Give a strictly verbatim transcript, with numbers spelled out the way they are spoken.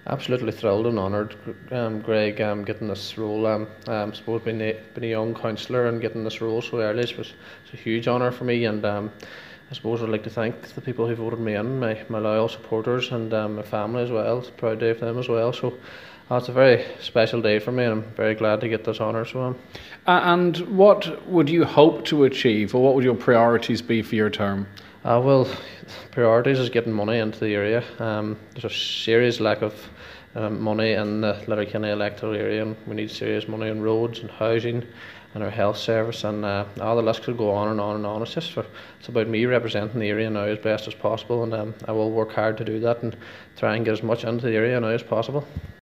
Absolutely thrilled and honoured, um, Greg, um, getting this role. Um, um, I suppose being a, being a young councillor and getting this role so early was, was a huge honour for me, and um, I suppose I'd like to thank the people who voted me in, my, my loyal supporters, and um, my family as well. It's a proud day for them as well. So uh, it's a very special day for me, and I'm very glad to get this honour. So, um, Uh, and what would you hope to achieve, or what would your priorities be for your term? Uh, well, priorities is getting money into the area. Um, there's a serious lack of um, money in the Letterkenny electoral area, and we need serious money in roads and housing and our health service, and uh, all the list could go on and on and on. It's just for, it's about me representing the area now as best as possible, and um, I will work hard to do that and try and get as much into the area now as possible.